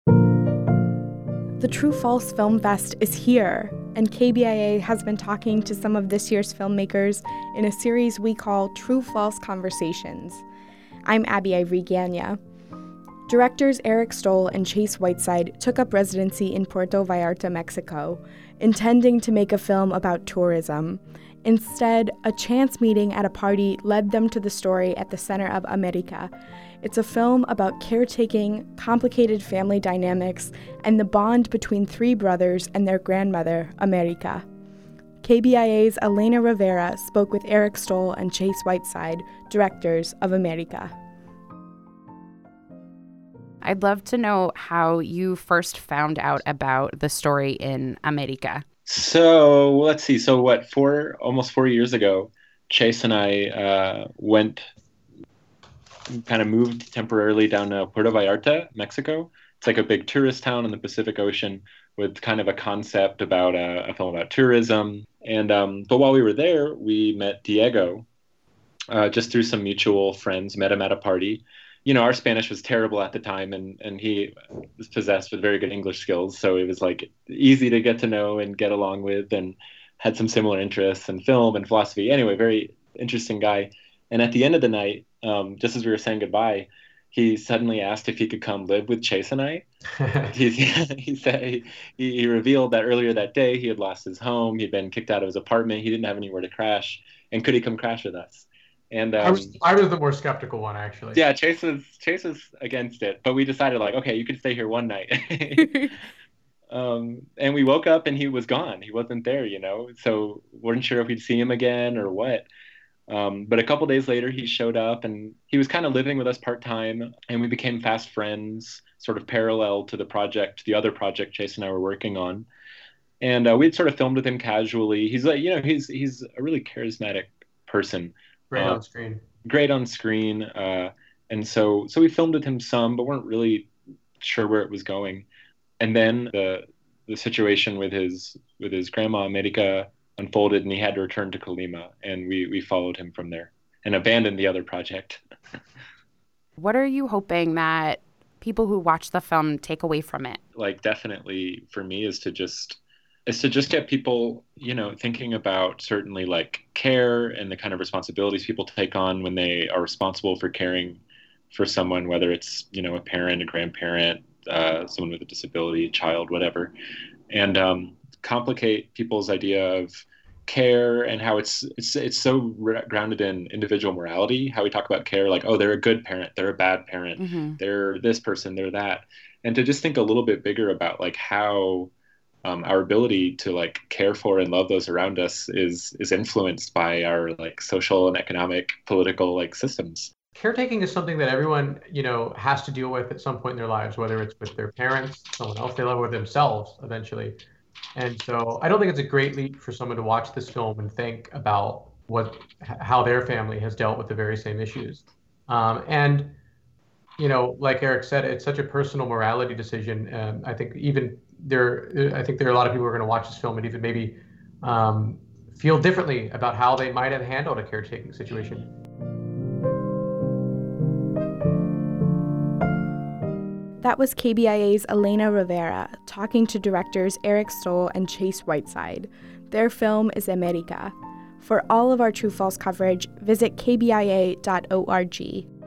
The True False Film Fest is here, and KBIA has been talking to some of this year's filmmakers in a series we call True False Conversations. I'm Abby Ivory Gania. Directors Eric Stoll and Chase Whiteside took up residency in Puerto Vallarta, Mexico, intending to make a film about tourism. Instead, a chance meeting at a party led them to the story at the Center of America. It's a film about caretaking, complicated family dynamics, and the bond between three brothers and their grandmother, America. KBIA's Elena Rivera spoke with Eric Stoll and Chase Whiteside, directors of America. I'd love to know how you first found out about the story in America. So let's see. So almost 4 years ago, Chase and I moved temporarily down to Puerto Vallarta, Mexico. It's like a big tourist town in the Pacific Ocean with kind of a concept about a film about tourism. And but while we were there, we met Diego just through some mutual friends, met him at a party. You know, our Spanish was terrible at the time, and he was possessed with very good English skills. So it was like easy to get to know and get along with, and had some similar interests in film and philosophy. Anyway, very interesting guy. And at the end of the night, just as we were saying goodbye, he suddenly asked if he could come live with Chase and I. He said he revealed that earlier that day he had lost his home. He'd been kicked out of his apartment. He didn't have anywhere to crash. And could he come crash with us? And I was the more skeptical one, actually. Yeah, Chase was against it, but we decided like, okay, you could stay here one night. And we woke up and he was gone. He wasn't there, you know. So weren't sure if we'd see him again or what. But a couple days later, he showed up and he was kind of living with us part-time, and we became fast friends, sort of parallel to the other project Chase and I were working on. And we'd sort of filmed with him casually. He's like, you know, he's a really charismatic person. Great on screen. Great on screen. And so we filmed with him some, but weren't really sure where it was going. And then the situation with his grandma, America, unfolded, and he had to return to Colima, and we followed him from there and abandoned the other project. What are you hoping that people who watch the film take away from it? Like, definitely for me is to just get people, you know, thinking about certainly like care and the kind of responsibilities people take on when they are responsible for caring for someone, whether it's, you know, a parent, a grandparent, someone with a disability, a child, whatever, and complicate people's idea of care and how it's so grounded in individual morality, how we talk about care, like, oh, they're a good parent, they're a bad parent, mm-hmm. They're this person, they're that, and to just think a little bit bigger about like how our ability to like care for and love those around us is influenced by our like social and economic, political like systems. Caretaking is something that everyone, you know, has to deal with at some point in their lives, whether it's with their parents, someone else they love, or themselves eventually. And so I don't think it's a great leap for someone to watch this film and think about how their family has dealt with the very same issues. And, you know, like Eric said, it's such a personal morality decision. I think there are a lot of people who are going to watch this film and even maybe feel differently about how they might have handled a caretaking situation. That was KBIA's Elena Rivera talking to directors Eric Stoll and Chase Whiteside. Their film is America. For all of our True False coverage, visit kbia.org.